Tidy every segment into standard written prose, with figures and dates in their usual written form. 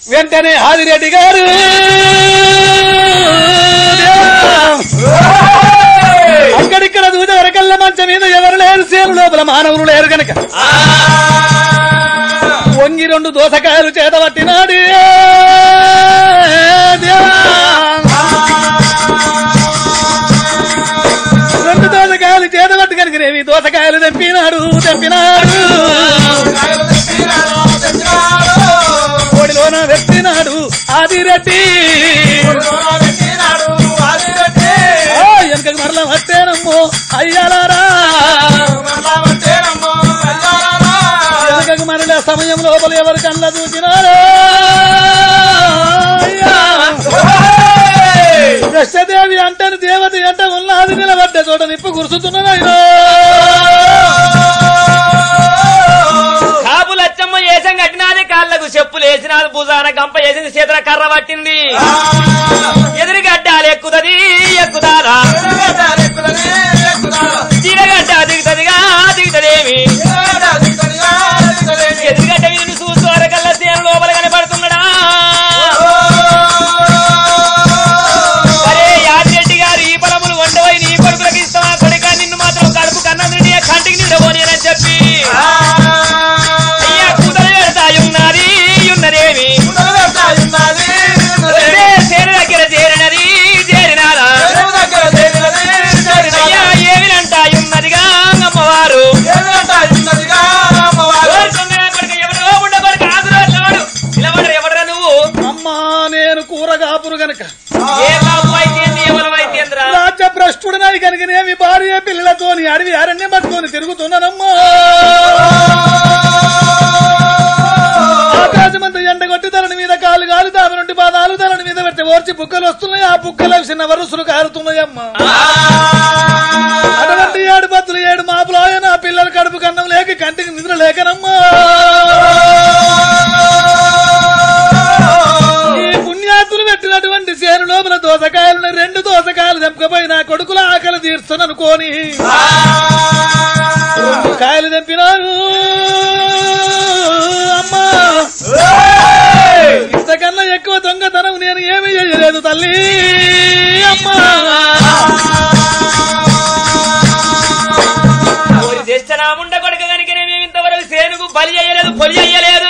వెంటనే ఆదిరెడ్డి గారు అక్కడిక్కడ దూత వరకల్ల మంచం మీద ఎవరు లేరు, సేను లోపల మానవులు లేరు గనక వంగి 2 దోసకాయలు చేతబట్టినాడు. 2 దోసకాయలు చేతబట్టి కనుకనేవి దోసకాయలు తెంపినాడు. కోడిలోన పెట్టినాడు ఆదిరెడ్డి. వెనకకు మరల పట్టేనమ్మో అయ్యాలారా, వెనకకు మరల సమయం లోపల ఎవరు కళ్ళ చూసినారో కృష్ణదేవి అంటని దేవత అంట ఉన్నది నిలబడ్డ చోట నిప్పు కురుస్తున్నాయో. కాపులచ్చమ్మ ఏసం కట్టినాది, కాళ్లకు చెప్పులు వేసినాది, భుజాన గంప వేసింది, చేతుల కర్ర పట్టింది. ఎదురుగడ్డాలు ఎక్కుతారా, దిగగడ్డ దిగుతదేమి, ఎదురుగడ్డ వీరిని చూస్తూ అరకల్లా సేను లోపల కనపడుతున్నాడా. అరే యాదిరెడ్డి గారు ఈ పొలములు వండవై నీ కొడుకులకు ఇస్తావా కొడుక, నిన్ను మాత్రం కడుపు కన్నందుని కంటికి నిండబోనేనని చెప్పి అయ్యా కూతలు పెడతాయున్నది ఉన్నదేమి, సేను దగ్గర చేరినారా అయ్యా ఏమినంటాయున్నదిగా అమ్మవారు. ఎవడరా నువ్వు? అమ్మా నేను కూరగాపురు గనక ఏ బాబు అయితేంది ఎవరమైతేంద్రా, రాజ్య భ్రష్టుడినది కనుకనేమి భార్య పిల్లలతోని అడవి అరణ్యం పట్టుకొని తిరుగుతున్నానమ్మా. ఆకాశమంతా ఎండగొట్టి తలని మీద కాలు తామ నుండి పాదాలు తలని మీద పెట్టి ఓర్చి బుక్కలు వస్తున్నాయి. ఆ బుక్కలు చిన్న వరుసలు కారుతున్నాయమ్మా. అటువంటి 7 బతులు 7 మాపులు ఆయన పిల్లల కడుపు కన్నం లేక కంటికి నిద్ర లేకనమ్మా. ఈ పుణ్యాతులు పెట్టినటువంటి సేను లోపల దోసకాయలను 2 దోసకాయలు తెంపకపోయి నా కొడుకుల ఆకలి తీర్చుననుకోని 2 కాయలు తెంపినాను. అమ్మా ఇంతకన్నా ఎక్కువ దొంగతనం నేను ఏమీ చేయలేదు తల్లి. అమ్మా తెచ్చనాముండ కొడుక కనుక మేము ఇంతవరకు సేనుకు బలి అయ్యలేదు, పొలి అయ్యలేదు.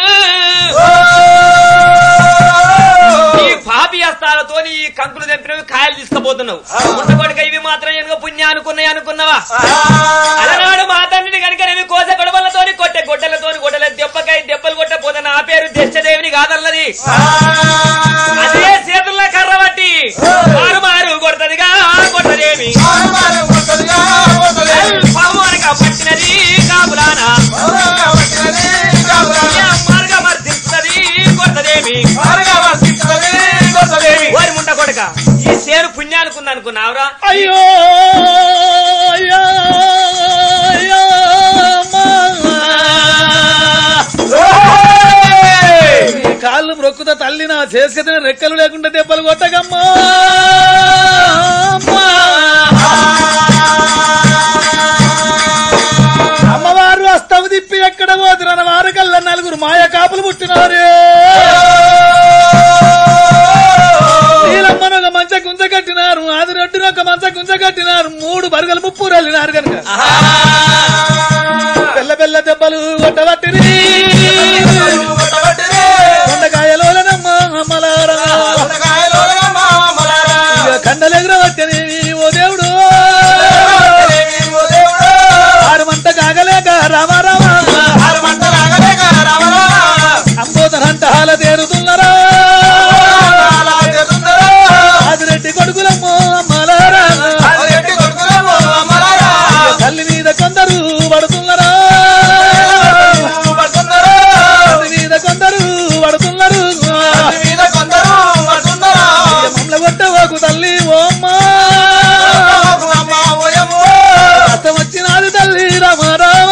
ఈ పాపి హస్తాలతో ఈ కంకులు తెంపినవి కాయలు తీసుకుపోతున్నావు. ముండ కొడుక ఇవి మాత్రం ఎందుకు పుణ్యం అనుకున్నావా? అలనాడు మా తండ్రిని కనుక నేను కోస గొడవలతో కొట్టే గొడ్డలతో గొడ్డల దెబ్బలు కొట్టపోతే నా పేరు దశదేవిని కాదన్నది. అదే చేతుల్లో కర్ర బట్టి మారు కొడతదిగా కొట్టదేవి పవమానగా పట్టినది కాపులానా మార్గమర్దిస్తున్నది కొట్టదేవి. వారి ముంట కొడక ఈ సేను పుణ్యానుకుంది అనుకున్నావురా? అయ్యో అయ్యో అయ్యో కాళ్ళు మొక్కుత తల్లి నా చేసిన రెక్కలు లేకుండా దెబ్బలు కొట్టకమ్మా. అమ్మవారు అస్తవు తిప్పి ఎక్కడ పోతున్న వారు కల్లా 4 మాయ కాపులు పుట్టినారు. నీలమ్మను ఒక మంచ గుంజ కట్టినారు, ఆదిరెడ్డిని ఒక మంచ గుంజ కట్టినారు, 3 బరుగలు ముప్పు వెళ్ళినారు కనుక బెల్ల బెల్ల దెబ్బలు కొట్టబట్టిరి. కొండకాయలోనమ్మ అమ్మలారా కండలెగురబట్టని ఓ దేవుడు, 6 మంట కాగలేక రామారామ అంబోదనంట హాల తేరుతున్నారా. ఆదిరెడ్డి కొడుకులమ్మో అమ్మలారా తల్లి మీద కొందరు పడుతున్నారా, తల్లి మీద కొందరు పడుతున్నారు. మమ్మల కొట్టవాకు తల్లి ఓ అమ్మా కష్టం వచ్చినది తల్లి రామారామ.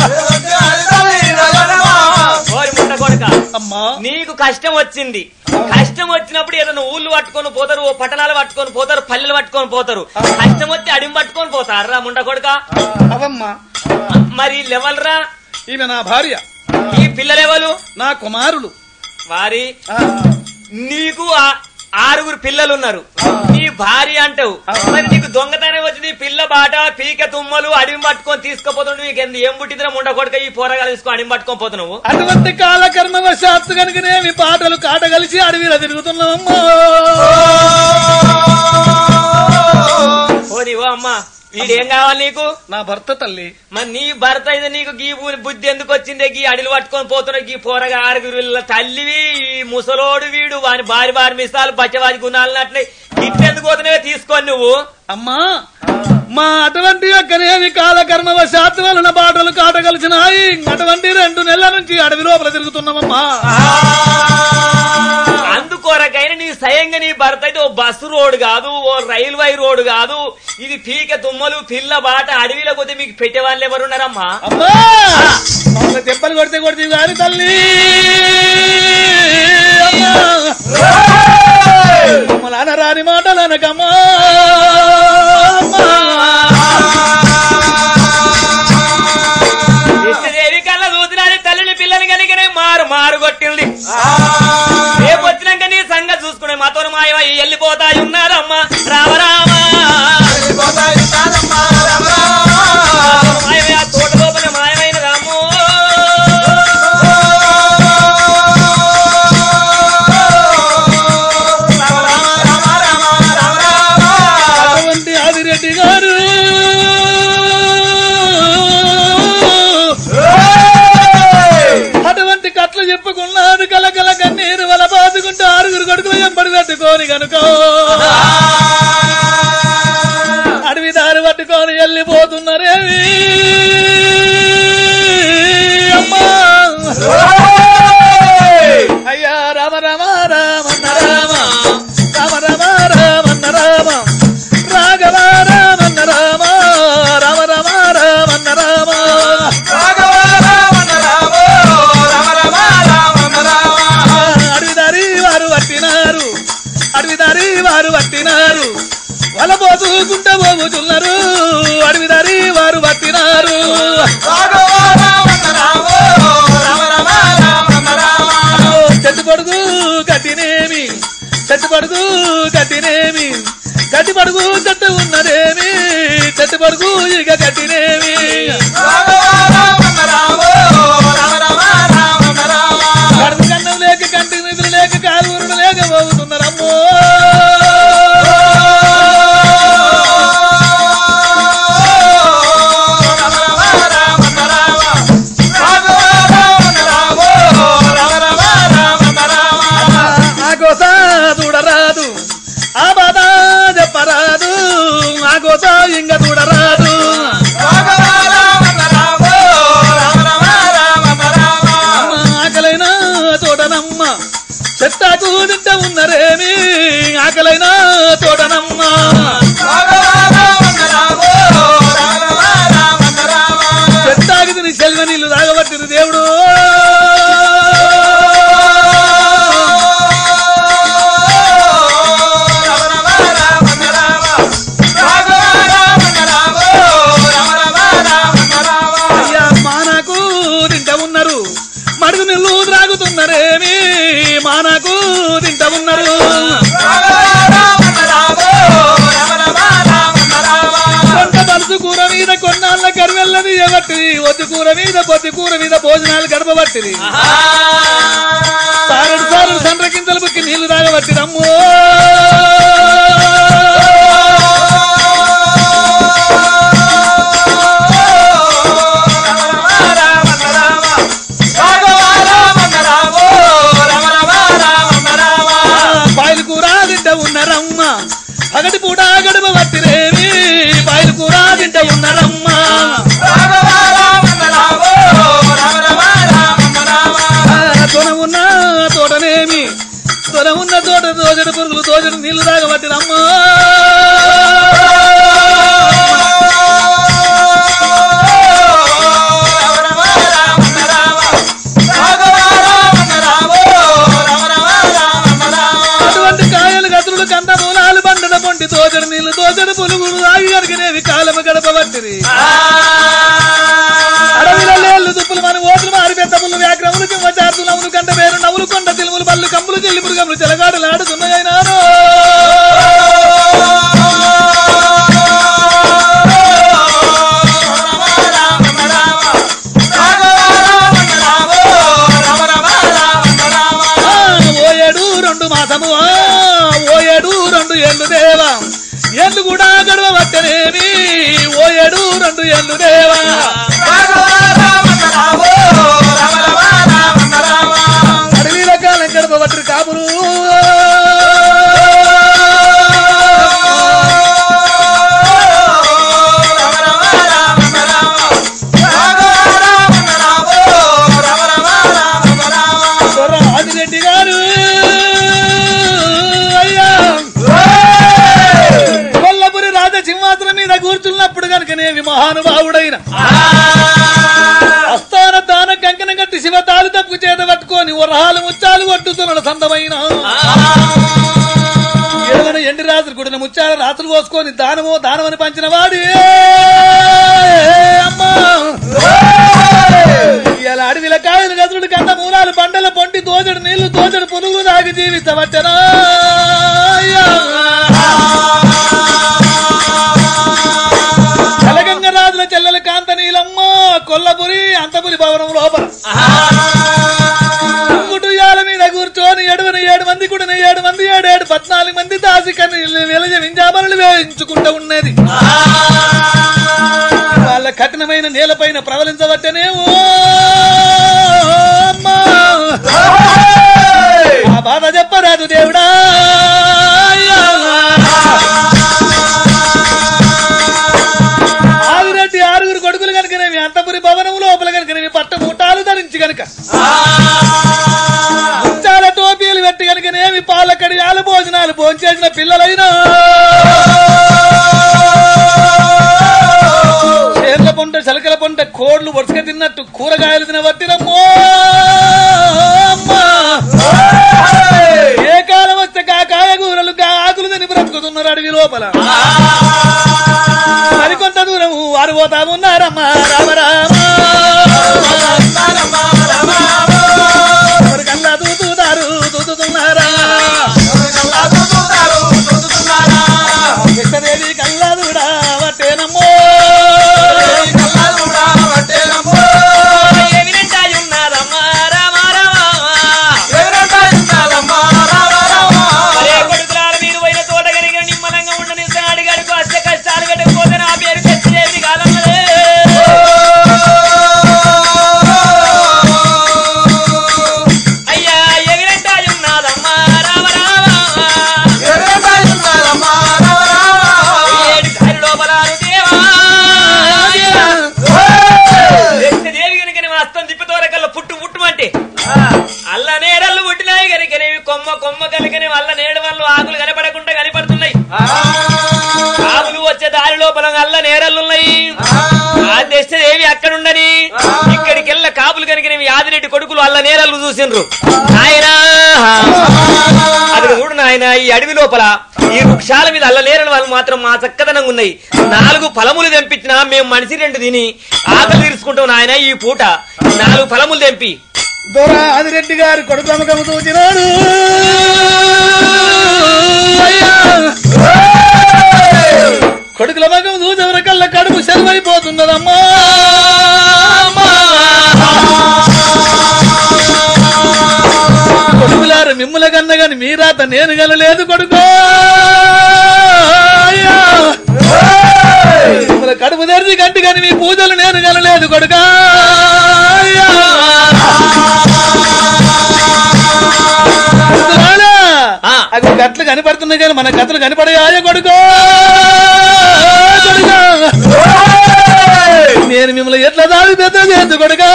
అమ్మా నీకు కష్టం వచ్చింది, కష్టం వచ్చినప్పుడు ఏదైనా ఊళ్ళు పట్టుకొని పోతారు, ఓ పట్టణాలు పట్టుకొని పోతారు, పల్లెలు పట్టుకొని పోతారు. కష్టం వచ్చి అడిమి పట్టుకొని పోతారా ముండ కొడుక? అవమ్మా మరి లెవల్రా? ఈమె నా భార్య, ఈ పిల్లలెవలు? నా కుమారులు. వారి నీకు 6 పిల్లలు ఉన్నారు, నీ భార్య అంటావు, మరి నీకు దొంగతనం వచ్చి నీ పిల్ల బాట పీక తుమ్మలు అడివి పట్టుకొని తీసుకుపోతున్నావు. నీకు ఏం పుట్టిందిరా ముండ కొడుక ఈ పోరగాలు తీసుకొని అడివి పట్టుకొని పోతున్నావు. అటువంటి కాలకర్మవశాత్తు కనుకనేమి పాటలు కాటగలిసి అడవిలో తిరుగుతున్నామమ్మా. ఓ అమ్మా వీడేం కావాలి నీకు? నా భర్త తల్లి. మరి నీ భర్త అయితే నీకు గీ బుద్ధి ఎందుకు వచ్చిందే? గీ అడిలు పట్టుకొని పోతున్నావు. గీ పోరగా 6 తల్లివి, ఈ ముసలోడు వీడు వాని భారీ మిసాలు పచ్చవాది గుణాలు అట్లే ఇట్టెందుకు పోతున్నావే తీసుకొని నువ్వు. అమ్మా మా అటువంటి యొక్కనేమి కాలకర్మవశాత్తు వలన పాటలు కాటగలిసినాయి. అటువంటి 2 నెలల నుంచి అడవి లోపల తిరుగుతున్నామమ్మా. అందుకొరకైనా నీ స్వయంగా నీ భర్త అయితే ఓ బస్సు రోడ్ కాదు, ఓ రైల్వే రోడ్ కాదు, ఇది పీక తుమ్మలు పిల్ల బాట అడవిలో పోతే మీకు పెట్టే వాళ్ళు ఎవరున్నారమ్మా? అమ్మా దెబ్బలు కొడితే గాని తల్లి మమ్మల్ని రాని మాటలు అనకమ్మా. కృష్ణదేవి కళ్ళ చూసినది తల్లిని పిల్లని కనుకనే మారు కొట్టింది. రేపు వచ్చినాక నీ సంగతి చూసుకునే మాతో మాయమై వెళ్ళిపోతాయి ఉన్నారమ్మా. రామరామా మాయమై ఆ తోట లోపల మాయమైన రాము. అటువంటి ఆదిరెడ్డి గారు అటువంటి కట్లు చెప్పుకున్నాడు. కలకల కన్నీరు వల బాదుకుంటూ 6 కొడుకులు ఎంబడి పెట్టుకోని కనుక అడవి దారి పట్టుకొని వెళ్ళిపోతున్నారేమి అమ్మా. అయ్యా రామ రామ రామన్న రామ రామ రామ రామన్న రామ రాఘవ రామన్న రామ రామ రామ రామన్న రామ అడవిదారి వారు పట్టినారు వల పోతుకుంటూ పోతున్నారు. అడవిదారి వారు పట్టినారు. చెట్టు పడుగు కట్టినేమి గట్టి పడుగు చెట్టు ఉన్నదేమి చెట్టు పడుగు ఇక కట్టినేమి. కడుపు కన్నం లేక కంటి నిధులు లేక కాలువరుడు లేక పోతున్నారమ్మో. ఆగోసా చూడరాదు, ఆ బాధ చెప్పరాదు, ఆగోసా ఇంక చూడరాదు. ఆకలైన తోటనమ్మ చెట్టాకు తింట ఉన్నరేమి ఆకలైన తోటనమ్మ. చెట్టాకి తిని సెల్వ నీళ్లు తాగబట్టిరు దేవుడు. అయ్యా మానాకు తింట ఉన్నారు, మడుగు నీళ్లు త్రాగుతున్నారేమి మానాకు తింట ఉన్నారు. కొంత బలుసు కూర మీద కొన్నాళ్ళ కరువెల్లది ఎవట్టి ఒత్తి కూర మీద పొత్తి కూర మీద భోజనాలు గడపబట్టిది. సారు సండ్రకింతలు బుక్కి నీళ్లు తాగబట్టిరమ్మో. బాయిలు కూర తింట ఉన్నరమ్మ పగటి పూట గడప పట్టిరేమి బాయిలు కూర తింట ఉన్నరమ్మ. తొన ఉన్న తోటనేమి తొన ఉన్న తోట దోజడు పురుగులు దోజడు నీళ్లు తాగబట్టిరమ్మ. అటువంటి కాయలు గదులు కంద మూలాలు బండల పొంటి దోజడు నీళ్లు దోజడు పులుగులు తాగి కనుకనేవి కాలము గడపబట్టిరి. అడవిలో లేళ్లు దుప్పులు మన ఓట్లు మారి పెద్ద పుల్లు వ్యాగ్రములు కింద చార్తులములు కంట పేరు నవ్వులు కొమ్ములు కొండ తిలుములు బళ్ళు కమ్ములు చెల్లి పురుగములు చెలగాడలాడుతున్నాయనారో మాసము ఓ 7 ఏళ్ళు దేవా ఏళ్ళు కూడా గడవట్టనేమి ఓ 7 ఏళ్ళు దేవా అడవిల కాలం గడపబట్టి కాపులు ఆదిరెడ్డి గారు సింహాసనం మీద కూర్చున్నప్పుడు కనుకనేవి మహానుభావుడైన అస్థాన దాన కంకణం కట్టి శివతాలు తప్పు చేత పట్టుకొని వరహాలు ముచ్చాలు కొట్టుతున్నాడు సందమైన ఏదైనా ఎండి రాత్రి గుడిన ముచ్చాల రాత్రులు పోసుకొని దానమని పంచిన వాడి అమ్మా ఇలా అడవిల కాయలు గదుడు కన్న మూలాలు బండల పొంటి దోచడు నీళ్లు దోచడు పురుగులు దాగి జీవించవచ్చనా తెలంగాణరాజుల చెల్లెల కాంత నీలమ్మ కొల్లపురి అంతపురి భవనం లోపల కుటుంబాల మీద కూర్చొని 7 మంది కూడా 7 మంది 14 మంది దాసి కన్నీళ్ళు వెలజ వింజామరులు వేయించుకుంటూ ఉన్నది వాళ్ళ కఠినమైన నేలపైన ప్రవలించబట్టనేమో అమ్మా ఆ బాధ చెప్పరాదు దేవుడా ఆదిరెడ్డి 6 కొడుకులు కనుకనేవి అంతపురి భవనం లోపల కనుకనేవి పట్ట మూటాలు ధరించి కనుక ముచ్చాల టోపీలు పెట్టి కనుకనేవి పాలకడి భోజనాలు భోంచేసిన పిల్లలైనా చేర్ల పొంట చలకల పొంట కోళ్లు వరుసగా తిన్నట్టు కూరగాయలు తినబట్టినమ్మో ఏ కాలం వస్తే కాయగూరలు ఆకులు తిని బ్రతుకుతున్నారు అడవి లోపల మరికొంత దూరం వారు పోతా ఉన్నారమ్మా రామ రామ కల్లా దూతున్నారా కృష్ణదేవి కల్లా దూడా వట్టేనమ్మో అల్ల నేరళ్ళు పుట్టినాయి కనుకనేవి కొమ్మ కలికనే వల్ల నేడు వాళ్ళు ఆకులు కనపడకుండా కనపడుతున్నాయి ఆకులు వచ్చే దారి లోపల అల్ల నేరళ్ళున్నాయి ఆ దేశదేవి అక్కడుండని ఇక్కడికెళ్ళ కాపులు కనుకనేవి ఆదిరెడ్డి కొడుకులు అల్ల నేరళ్ళు చూసిండ్రు నాయనా అది చూడు నాయన ఈ అడవి లోపల ఈ వృక్షాల మీద అల్ల నేరలు వాళ్ళు మాత్రం మా చక్కదనంగా ఉన్నాయి 4 ఫలములు తెంపించినా మేము మనిషి 2 తిని ఆకలి తీర్చుకుంటాం నాయన ఈ పూట 4 ఫలములు తెంపి దొరా ఆదిరెడ్డి గారు కొడుకమ్మకము చూచినాడు కొడుకుల మగం చూసేవరకల్లా కడుపు సెలవైపోతున్నదమ్మా కొడుకులారు మిమ్ముల కన్నా గాని మీరాత నేను గనలేదు కొడుకో మిమ్మల కడుపు తెరిచి గంటి కాని మీ పూజలు నేను గనలేదు కొడుకా అవి గట్లు కనపడుతున్నాయి కానీ మన కథలు కనపడయాయ కొడుకో నేను మిమ్మల్ని ఎట్లా దాడి పెద్ద చేద్దు కొడుకా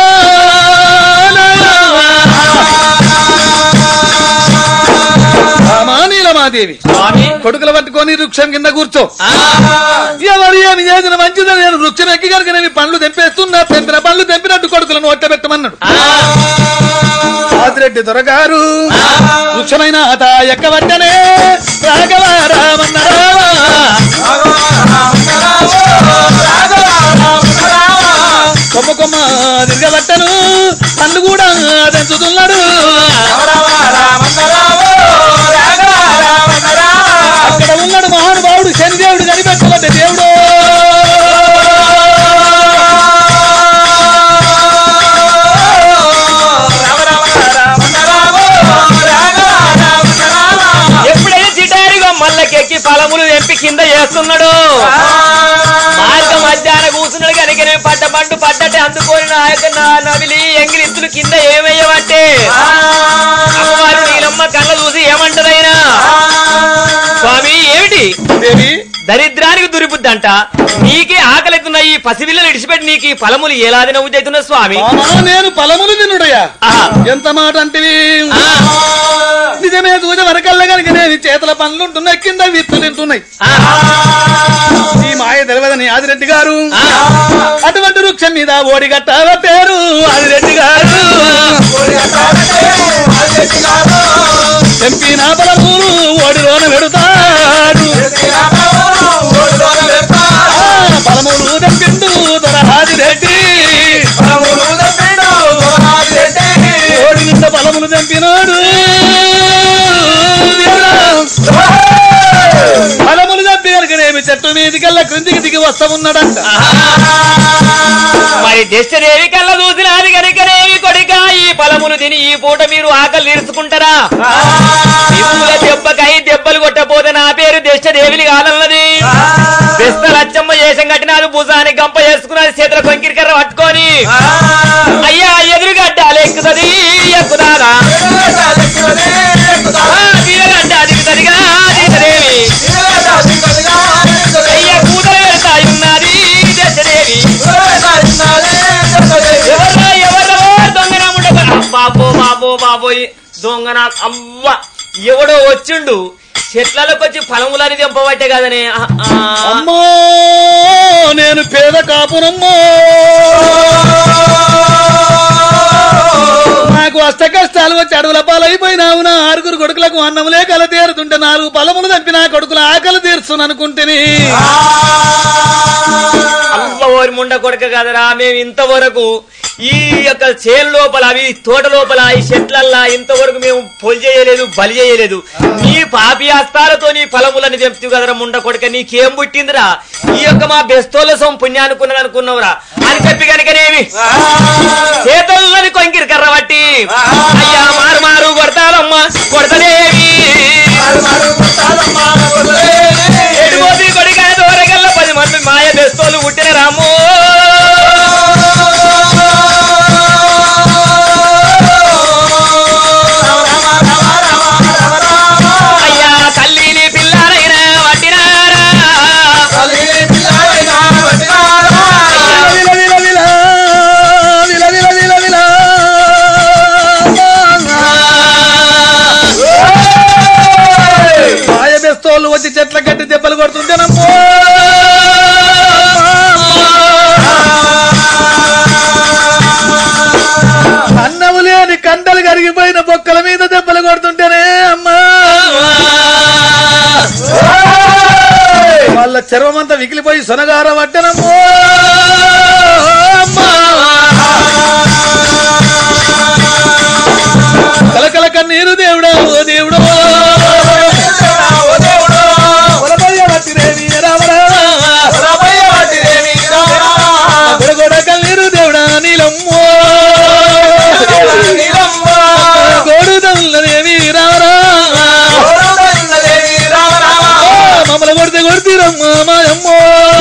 నీలమాదేవి కొడుకులు పట్టుకొని వృక్షం కింద కూర్చో ఎవరు ఏమి చేసిన మంచిదని నేను వృక్షం ఎక్కి కనుక నేను పండ్లు తెంపేస్తున్నా తెంపిన పండ్లు తెంపినట్టు కొడుకులను ఒట్ట పెట్టమన్నాడు ఆదిరెడ్డి దొరగారు వృక్షమైన అత ఎక్కవట్టనే రాఘవారామన్నారా కొమ్మ కొమ్మ తిరగబట్టను పండ్లు కూడా తెంచుతున్నాడు నవిలి ఎంగిలిత్తులు కింద ఏమయ్యవంటే అమ్మవారు నీలమ్మ కళ్ళ చూసి ఏమంటదైనా స్వామి ఏమిటి దేవి దరిద్రానికి దురిబుద్ధి అంట నీకే ఆకలితున్న ఈ పసిపిల్లలు ఇడిచిపెట్టి నీకు ఈ ఫలములు ఎలాది నవ్వు అవుతున్నా స్వామి నేను ఫలములు తినుడయ్యా ఎంత మాట అంటే నిజమే చూసే వరకల్లా కనుక నేను చేతుల పనులు ఉంటున్నాయి కింద విత్తు తింటున్నాయి ఈ మాయ తెలియదని ఆదిరెడ్డి గారు అటువంటి వృక్షం మీద ఓడిగట్ట పేరు ఆదిరెడ్డి గారు ఎంపిన బలమూలు ఓడిలోన పెడతాడు బలములు తెంపిండు దొరహాదిరెడ్డి ఓడి నిండా బలములు తెంపినాడు బలములు తెంపి కనుకనేమి చెట్టు మీదికల్లా క్రిందికి దిగి వస్తా ఉన్నాడంట మరి దశదేవి కళ్ళ చూసినది కనుకనేమి కొడిక ఈ ఫలములు తిని ఈ పూట మీరు ఆకలి తీర్చుకుంటారా దెబ్బకై దెబ్బలు కొట్టపోతే నా పేరు దశదేవిని కాదన్నది బెస్త లచ్చమ్మ చేసం కట్టినారు భుజానికి గంప చేసుకున్నది చేతుల కొంకిరికర్ర పట్టుకొని అయ్యా ఎదురుగడ్డాలు ఎక్కుతుంది ఎక్కుదాదా దిగగడ్డ దిగుతుందిగా దశదేవి అయ్యా కూతురు వెళ్తాయి ఉన్నది దశదేవి ఎవరో దొంగన బాబో బాబో బాబోయ్ దొంగన అవ్వ ఎవడో వచ్చిండు చెట్లలోకి వచ్చి ఫలములని తెంపబట్టే కదనే అమ్మో నేను పేద కాపునమ్మో నాకు అష్ట కష్టాలు వచ్చి అడవుల పాలైపోయినావు నా ఆరుగురు కొడుకులకు అన్నములే కల తీరుతుంటే 4 ఫలములు తప్పి నా కొడుకుల ఆకలి తీర్చును అనుకుంటేని అవ్వోరి ముండ కొడుక కదరా మేము ఇంతవరకు ఈ యొక్క చేను లోపల అవి తోట లోపల ఈ చెట్లల్లా ఇంతవరకు మేము పొలి చేయలేదు బలి చేయలేదు నీ పాపి హస్తాలతో నీ ఫలములని తెంపుతూ కదరా ముండ కొడుక నీకేం పుట్టిందిరా ఈ యొక్క మా బెస్తోల సొమ్ము పుణ్యానుకున్నది అనుకున్నావురా అని చెప్పి కనుకనేమి చేతుల్లోని కొంకిరి కర్ర బట్టి అయ్యా మారు మారు కొడతానమ్మా కొడతలేవి ఎడుగోది కొడిక దూరగల్ల 10 మంది మాయ బెస్తోలు పుట్టిన రాము అయ్యా తల్లిని పిల్లలైనా వట్టినారా మాయ బెస్తోళ్ళు వచ్చి చెట్ల కట్టి దెబ్బలు కొడుతుంటేనమ్మో అన్నము లేని కండలు కరిగిపోయిన బొక్కల మీద దెబ్బలు కొడుతుంటేనే అమ్మా వాళ్ళ చర్మమంతా వికిలిపోయి సొనగార పట్టనమ్మో కలకల కన్నీరు దేవుడా ఓ దేవుడో కన్నీరు దేవుడా నీలమ్మో గోడుదల్లదేవి రావరా మమ్మల్ని కొడితే కొడుతీరమ్మా మాయమ్మో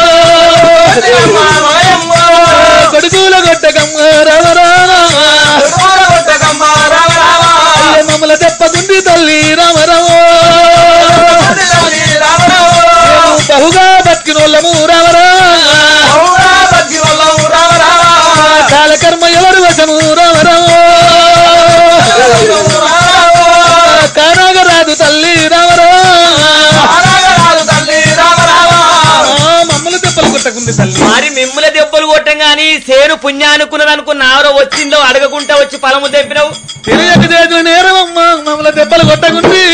కొడుకుల కొట్టకమ్మ రావరా మమ్మల్ని తెప్పకుండి తల్లి రామరావో బహుగా బతికినోళ్ళము రావరా కాలకర్మ ఎవరు వశము రామరావో కానాగరాదు తల్లి రామరా మమ్మల్ని దెబ్బలు కొట్టకుంది తల్లి మరి మిమ్మల్ని దెబ్బలు కొట్టం గాని సేను పుణ్యానుకున్నది అనుకున్న ఆరో వచ్చిందో అడగకుండా వచ్చి ఫలము తెంపినావు తెలియక చేసిన నేరమమ్మా మమ్మల్ని దెబ్బలు కొట్టకుంది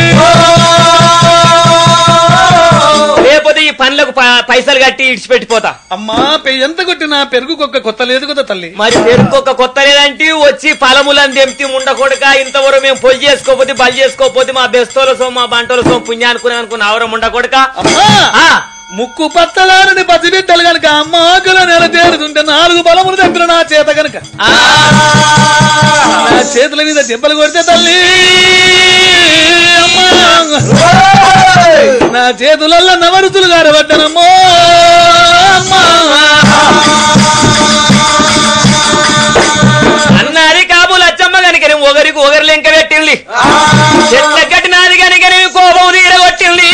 లేకపోతే ఈ పనులకు పైసలు కట్టి ఇడిచిపెట్టిపోతా అమ్మా ఎంత కొట్టినా పెరుగు కొక్క కొత్త లేదు కదా తల్లి మరి పెరుక్కొక్క కొత్త లేదంటే వచ్చి ఫలములను తెంపి ఉండకూడక ఇంతవరకు మేము పొయ్యి చేసుకోపోతే బలి చేసుకోపోతే మా బెస్తోల సోమ మా బంటోల సోమ పుణ్యానుకునే అనుకున్న ఆవరం ఉండకూడక ముక్కు పచ్చలారని పసిబిడ్డలు గనక అమ్మ ఆకలి నెల తేరుతుంటే 4 బలములు దగ్గర నా చేత గనక నా చేతుల మీద దెబ్బలు కొడితే తల్లి నా చేతులలో నవరుతులు గారబడ్డనమ్మో ఒకరు లెంక పెట్టింది చెట్ల కట్టినది కనుకనేమి కోపం తీరగొట్టింది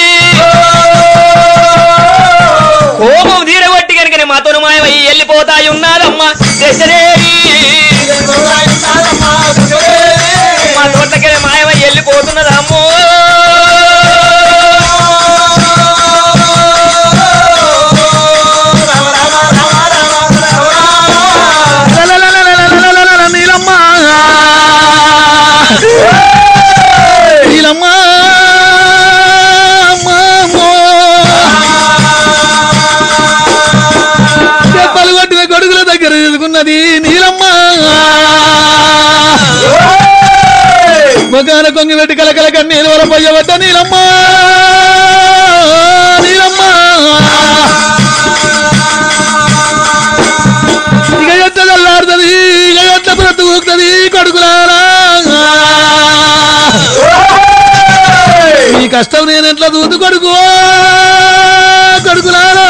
కోపం తీరగొట్టి కనుకనే మాతో మాయమయ్యి వెళ్ళిపోతాయి ఉన్నారమ్మా దశదేవి మా తోటకెళ్ళి మాయమయ్యి వెళ్ళిపోతున్నదమ్మో పలుగొట్టిన కొడుకుల దగ్గర తీసుకున్నది నీలమ్మ మొగాన కొంగి పెట్టి కలకల కన్నీరు వల పోయబడ్డ నీలమ్మ నీలమ్మ ఇక ఎట్ట చల్లారుతుంది ఇక ఎట్ట బ్రతుకుతుంది కొడుకులారా ఈ కష్టం నేను ఎట్లా దూదు కొడుకు కొడుకులారా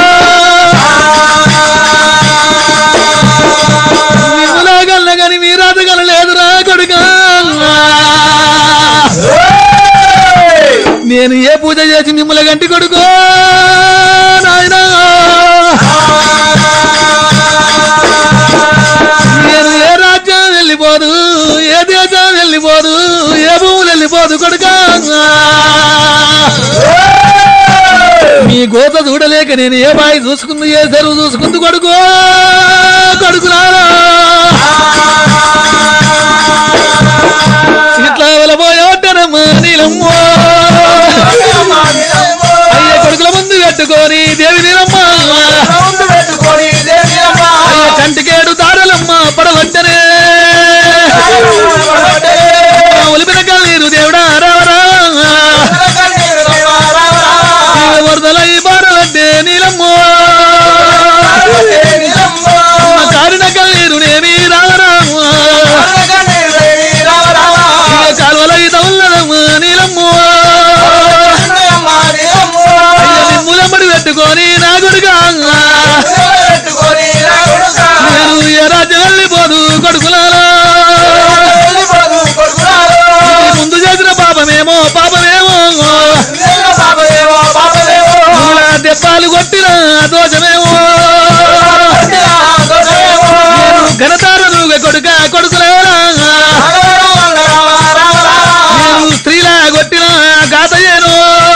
మిమ్మలాగల్ల గాని మీరాతగల లేదురా కొడుకా నేను ఏ పూజ చేసి మిమ్మల గంటి కొడుకో నాయనా నేను ఏ రాజ్యం వెళ్ళిపోదు ఏ దేశం వెళ్ళిపోదు ఏ భూములు వెళ్ళిపోదు కొడుకా మీ గోత చూడలేక నేను ఏ బాయి చూసుకుంది ఏ చెరువు చూసుకుంది కొడుకో కొడుకులారా ఇట్లా వెళ్ళబోయేటనమ్మా నీలమ్మ అయ్య కొడుకుల ముందు పెట్టుకొని దేవి నీలమ్మ అయ్య కంటికేడు దారులమ్మ పడవట్టనే ఒలిపిన కన్నీరు దేవుడా రావరా వరదలై బారవడ్డే నీలమ్మ కారిన కన్నీరు నేమి రావరా కాలువలై తవుల్లదమ్మ నీలమ్మ నిమ్ములమ్మడి పెట్టుకొని నా కొడుగా నేను ఏ రాజ్యం వెళ్ళిపోదు కొడుకులారా ముందు చేసిన పాపమేమో దెబ్బాలు కొట్టిన దోషమేమో ఘనతారనుగా కొడుకులారా నేను స్త్రీలా కొట్టిన గాతయేను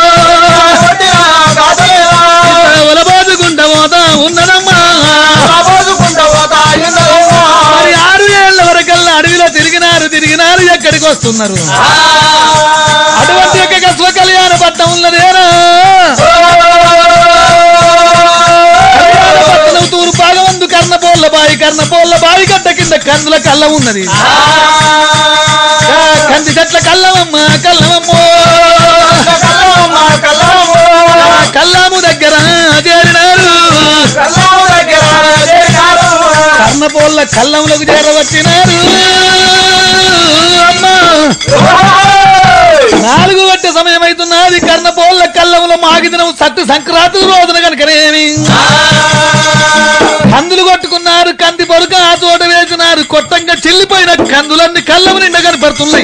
ఒలబోదుకుంట పోతా ఉన్నదమ్మా మరి 6 ఏళ్ల వరకల్లా అడవిలో తిరిగినారు ఎక్కడికి వస్తున్నారు అటువంటి యొక్క స్వకల్యాణ పట్టం ఉన్నదేనా తూరు భాగమందు కర్ణపోళ్ళ బావి గడ్డ కింద కందుల కళ్ళం ఉన్నది కంది చెట్ల కళ్ళమమ్మ కళ్ళము దగ్గర చేరినారు కర్ణపోళ్ళ కళ్ళములకు చేరవచ్చినారు అమ్మా 4 గంటల సమయం అవుతున్నది కర్ణపోళ్ళ కళ్ళములో మాగిదినం సట్టు సంక్రాంతి రోజున కనుకనేమి కందులు కొట్టుకున్నారు కంది పొరుక ఆ చోట వేసినారు కొట్టంగా చిల్లిపోయిన కందులన్నీ కళ్ళము నిండా కనపడుతున్నాయి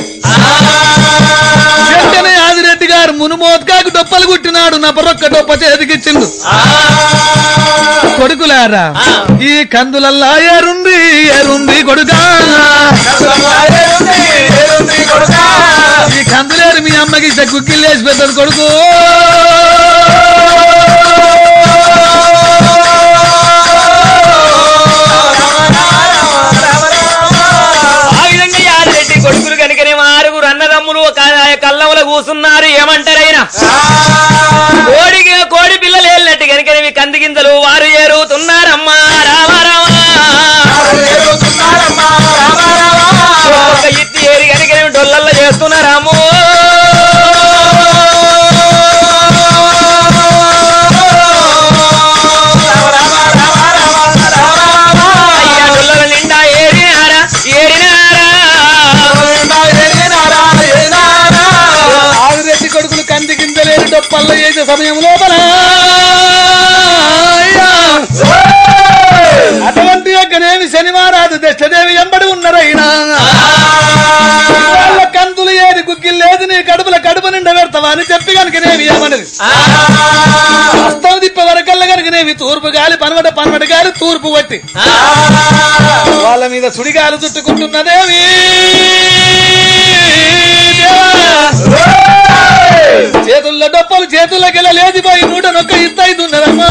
వెంటనే ఆదిరెడ్డి గారు మునుమోత్కాకు డొప్పలు కుట్టినాడు నపరొక్క డొప్ప చేతికిచ్చిండు కొడుకులారా ఈ కందులల్లా ఏరుంది కొడుకా ఈ కందులేరు మీ అమ్మకి కుక్కిల్లేసి పెద్దది కొడుకు కొడుకులు కనుకనే 6 అన్నదమ్ములు కళ్ళముల కూసున్నారు ఏమంటారైనా కోడి పిల్లలు వెళ్ళినట్టు కనుకనేవి కంది గింజలు వారు ఏరుతున్నారమ్మా ఇత్తి ఏరి కనుకనేవి డొల్లల్లో చేస్తున్నారమ్మో అయ్యా డొల్లల నిండా ఏరినారా ఆదిరెడ్డి కొడుకులు కంది గింజలేని డొప్పల్లో వేసే సమయం లోపల అటువంటి యొక్కనేమి శనివారాదు దశదేవి ఎంబడి ఉన్నారైనా గుగ్గిల్లేదు నీ కడుపుల కడుపు నిండా పెడతావా అని చెప్పి కనుకనేవి ఏమన్నది హస్తం తిప్పే వరకల్లా కనుకనేవి తూర్పు గాలి పనవట గాలి తూర్పు పట్టి వాళ్ళ మీద సుడిగాలు చుట్టుకుంటున్నదేవి చేతుల్లో డొప్పలు చేతుల్లోకి లేచిపోయి 101 ఇస్తైతున్నదమ్మా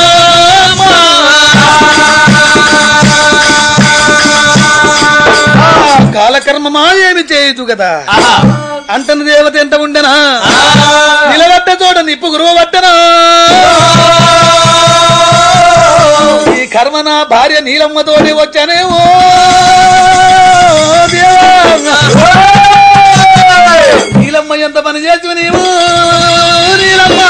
కాలకర్మమా ఏమి చేయదు కదా అంటని దేవత ఎంత ఉండనా నిలబడ్డ చోట నిప్పు గురువబట్టనా ఈ కర్మ నా భార్య నీలమ్మతోనే వచ్చానేమో నీలమ్మ ఎంత పని చేసి నీవు నీలమ్మ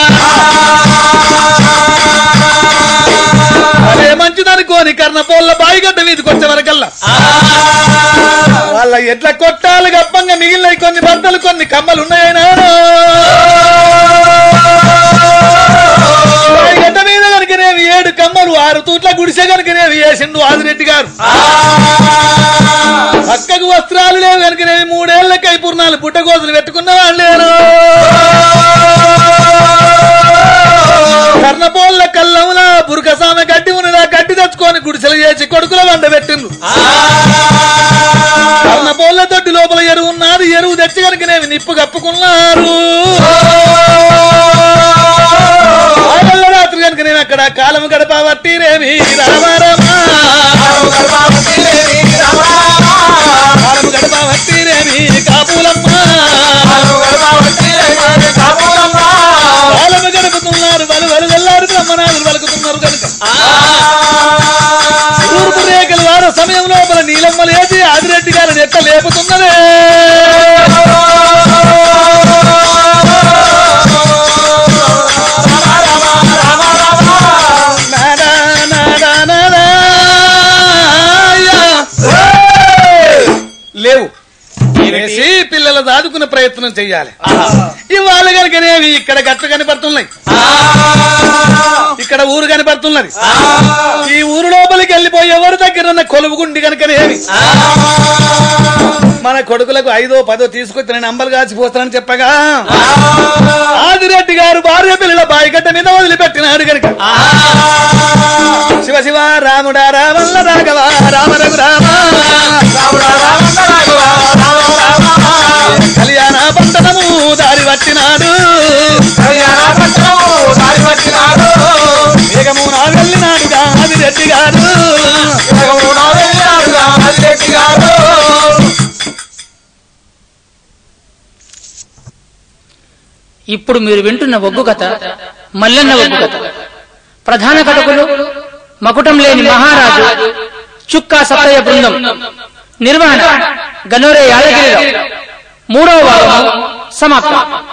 అదే మంచిదనుకోని కర్ణపోళ్ళ బాయిగడ్డ మీదకి వచ్చే వరకల్లా వాళ్ళ ఎట్లా కొట్టాలి గప్పంగా మిగిలిన కొన్ని బట్టలు కొన్ని కమ్మలు ఉన్నాయనా బాయిగడ్డ మీద కనుకనేవి 7 కమ్మలు 6 తూట్ల గుడిసె కనుకనేవి వేసిండు ఆదిరెడ్డి గారు పక్కకు వస్త్రాలు లేవు కనుకనేవి 3 ఏళ్ల కైపూర్ణాలు పుట్టగోతులు పెట్టుకున్న వాళ్ళేను కర్ణపోళ్ళ కళ్ళముల బురకసామె గడ్డి ఉన్నదా గడ్డి తెచ్చుకొని గుడిసెలు చేసి కొడుకుల వంట పెట్టిండు కర్ణపోళ్ళ తొట్టి లోపల ఎరువు ఉన్నది ఎరువు తెచ్చి కనుకనేవి నిప్పు కప్పుకున్నారు రాత్రి కనుక నేను అక్కడ కాలం గడప వట్టిరేమి రామారామా కాలం గడప వట్టిరేమి కాపులమ్మ కాలం గడుపుతున్నారు వలు వెళ్ళారు బ్రహ్మనాథులు పలుకుతున్నారు కనుక తూర్పు రేఖలు వారు సమయం లోపల నీలమ్మ లేచి ఆదిరెడ్డి గారిని ఎట్ట లేపుతున్నదే లేవు వేసి పిల్లలు దాదుకునే ప్రయత్నం చెయ్యాలి ఇవాళ కనుకనేవి ఇక్కడ గట్లు కనపడుతున్నాయి ఇక్కడ ఊరు కనపడుతున్నది ఈ ఊరు లోపలికి వెళ్ళిపోయి ఎవరి దగ్గర ఉన్న కొలువుగుండి కనుకనేవి మన కొడుకులకు 5ో 10ో తీసుకొచ్చి నేను అంబలు కాచిపోతానని చెప్పగా ఆదిరెడ్డి గారు భార్య పిల్లల బాయిగడ్డ మీద వదిలిపెట్టినాడు కనుక శివ శివ రాముడా రామల్ల రాఘవ రామ రఘు రామ కళ్యాణ బంధనము దారి వచ్చినాడు వేగము నా వెళ్ళినాడుగా ఆదిరెడ్డి గారు ఇప్పుడు మీరు వింటున్న ఒగ్గు కథ మల్లన్న ఒగ్గు కథ. ప్రధాన కథకులు మకుటం లేని మహారాజు చుక్కా సత్తయ్య బృందం. నిర్వహణ గనోరే యాదగిరిరావు. 3వ భాగం సమాప్తం.